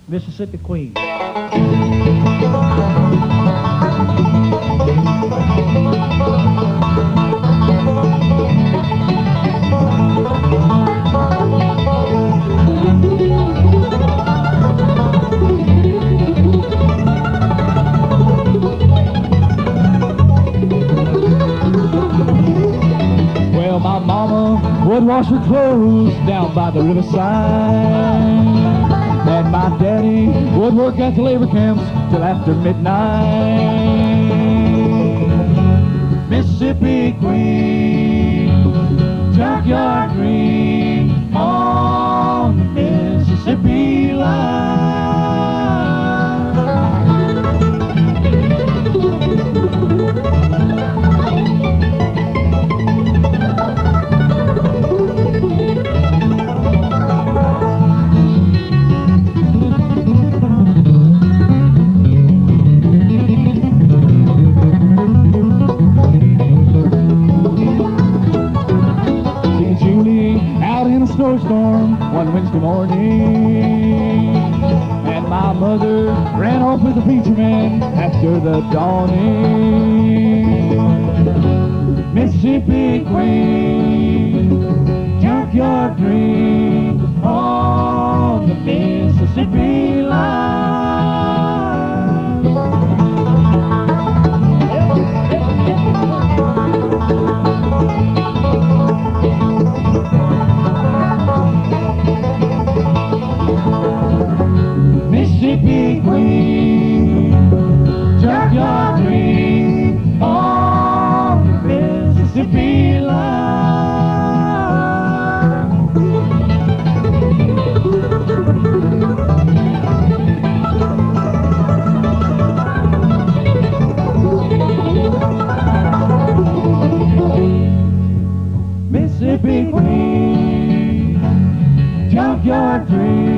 Mississippi Queen. Well, my mama would wash her clothes down by the riverside, and my daddy would work at the labor camps till after midnight. Mississippi Queen, junkyard green, on the Mississippi line. Snowstorm one Wednesday morning, and my mother ran off with the preacher man after the dawning. Mississippi Queen, junkyard dream on the Mississippi line. Mississippi Queen, junkyard dream on the Mississippi line. Mississippi Queen, junkyard dream.